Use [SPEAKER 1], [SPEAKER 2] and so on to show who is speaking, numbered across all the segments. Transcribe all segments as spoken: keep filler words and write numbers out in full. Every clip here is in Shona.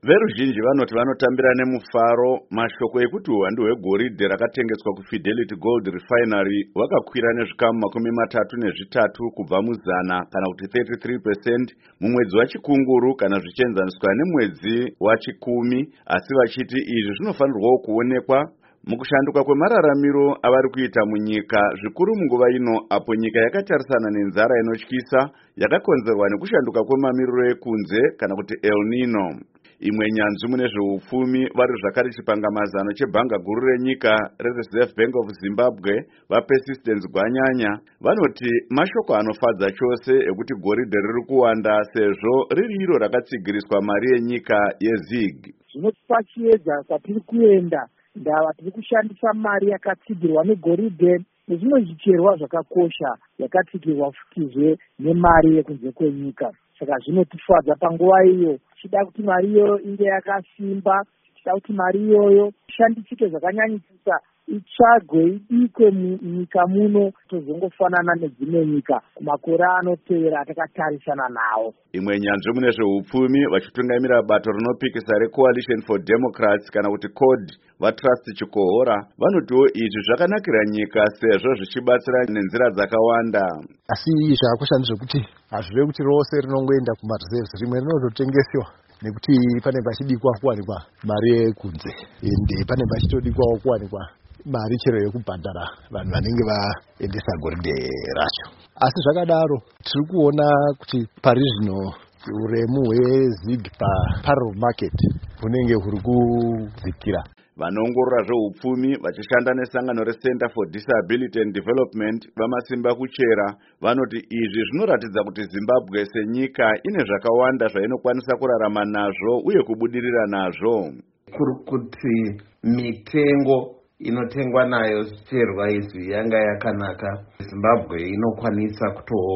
[SPEAKER 1] Veruzhinji vanoti vanotambira nemufaro mashoko ekuti uwandu hwegoridhe rakatengeswa kuFidelity Gold Refinery hwakakwira nezvikamu makumi matatu nezvitatu kubva muzana kana kuti thirty-three percent mumwedzi wachikunguru kana zvichienzaniswa nemwedzi wachikumi, asi vachiti izvi zvinofanirwawo kuonekwa mukushanduka kwemararamiro avari kuita munyika, zvikuru munguva ino apo nyika yakatarisana nenzara inotyisa yakakonzerwa nekushanduka kwemamiriro ekunze kana kuti El Nino. Imwe nyanzvi mune zveupfumi vari zvakare chipangamazano chebhanga guru renyika reReserve Bank of Zimbabwe vaPersistence Gwanyanya vanoti mashoko anofadza chose ekuti goridhe riri kuwanda sezvo riri iro rakatsigiriswa mari yenyika yeZig.
[SPEAKER 2] Zvinotipa chiedza kwatiri kuenda ndava tiri kushandisa mari yakatsigirwa negoridhe nezvimwe zvicherwa zvakakosha yakatsigirwa futizve nemari yekunze kwenyika. Saka zvinotifadza panguva iyo tichida kuti mari iyoyo inge yakasimba, tichida kuti mari iyoyo ishandisike zvakanyanyisisa, itsvagwe ibikwe munyika muno tozongofanana nedzimwe nyika kumakore anotevera atakatarisana nawo.
[SPEAKER 1] Imwe nyanzvi mune zveupfumi vachitungamira bato rinopikisa reCoalition for Democrats kana kuti C O D vaTrust Chikohora vanotiwo izvi zvakanakira nyika sezvo zvichibatsira nenzira dzakawanda.
[SPEAKER 3] Asi zvakosha ndezvekuti hazvive kuti rose rinongoenda kumareserves, rimwe rinototengeswa nekuti pane pachidikwa kuwanikwa mari yekunze ende pane pachitodikwawo kuwanikwa mari chero yekubhadhara vanhu vanenge vaendesa goridhe racho. Asi zvakadaro tiri kuona kuti pari zvino uremu hweZig paparallel market hunenge huri kudzikira.
[SPEAKER 1] Vanoongorora zveupfumi vachishanda nesangano reCenter for Disability and Development vamasimba kuchera vanoti izvi zvinoratidza kuti Zimbabwe senyika ine zvakawanda zvainokwanisa kurarama nazvo uye kubudirira nazvo.
[SPEAKER 4] Kuri kuti mitengo inotengwa nayo zvicherwa izvi yanga yakanaka, Zimbabwe inokwanisa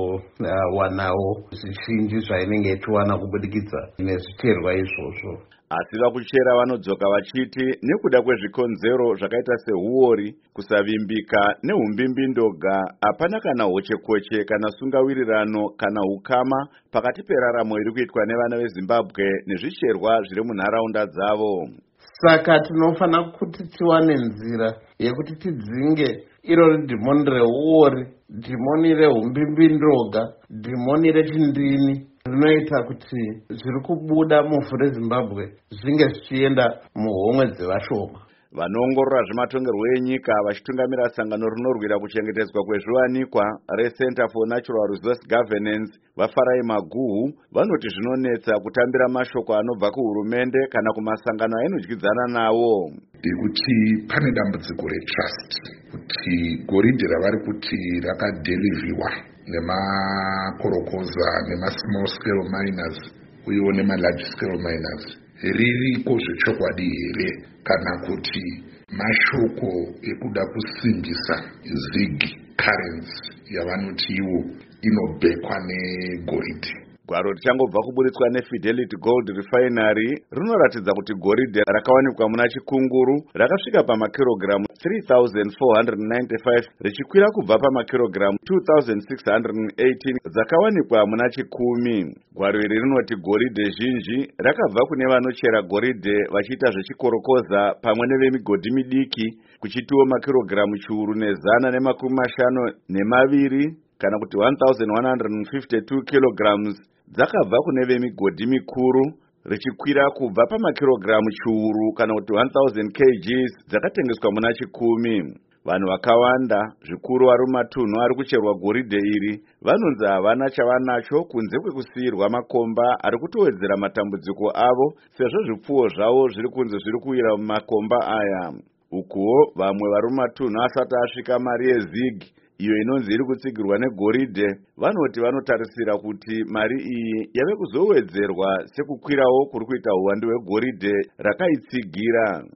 [SPEAKER 4] kutowanawo uh, zvizhinji zvainenge ichiwana kubudikidza nezvicherwa izvozvo.
[SPEAKER 1] Asi vakuchera vanodzoka vachiti nekuda kwezvikonzero zvakaita sehuori, kusavimbika nehumbimbindoga, hapana kana hochekoche kana sungawirirano kana ukama pakati peraramo iri kuitwa nevana veZimbabwe nezvicherwa zviri munharaunda dzavo.
[SPEAKER 4] Saka tinofana kuti tiwane nzira yekuti tidzinge iro dhimoni rehuori, dhimoni rehumbimbindoga, dhimoni rechindini rinoita kuti zviri kubuda muvhu reZimbabwe zvinge zvichienda muhomwe dzevashoma.
[SPEAKER 1] Vanoongorora zvematongerwo enyika vachitungamira sangano rinorwira kuchengetedzwa kwezviwanikwa reCenter for Natural Resource Governance vaFarai Maguhu vanoti zvinonetsa kutambira mashoko anobva kuhurumende kana kumasangano ainodyidzana nawo.
[SPEAKER 5] Kuti pane dambudziko retrust kuti goridhe ravari kuti rakadheliviwa nemakorokoza nemasmall scale miners uyewo nemalarge scale miners ririko zvechokwadi here kana kuti mashoko ekuda kusimbisa Zig currency yavanoti iwo inobhekwa negoridhe.
[SPEAKER 1] Gwaro richangobva kuburitswa neFidelity Gold Refinery rinoratidza kuti goridhe rakawanikwa muna chikunguru rakasvika pamakirogiramu three thousand four hundred ninety-five richikwira kubva pamakirogiramu two thousand six hundred eighteen dzakawanikwa muna chikumi. Gwaro iri rinoti goridhe zhinji rakabva kune vanochera goridhe vachiita zvechikorokoza pamwe nevemigodhi midiki kuchitiwo makirogiramu chiuru nezana nemakumi mashanu nemaviri kana kuti one thousand one hundred fifty-two kilograms dzakabva kune vemigodhi mikuru richikwira kubva pamakirogiramu chiuru kana kuti one thousand kilograms dzakatengeswa muna chikumi. Vanhu vakawanda zvikuru vari mumatunhu ari kucherwa goridhe iri vanonzi havana chavanacho kunze kwekusiyirwa makomba ari kutowedzera matambudziko avo sezvo zvipfuwo zvavo zviri kunze zviri kuwira mumakomba aya. Ukuwo vamwe vari mumatunhu asati asvika mari yeZig iyo inonzi iri kutsigirwa negoridhe vanoti vanotarisira kuti mari iyi yave kuzowedzerwa sekukwirawo kuri kuita uwandu hwegoridhe rakaitsigira.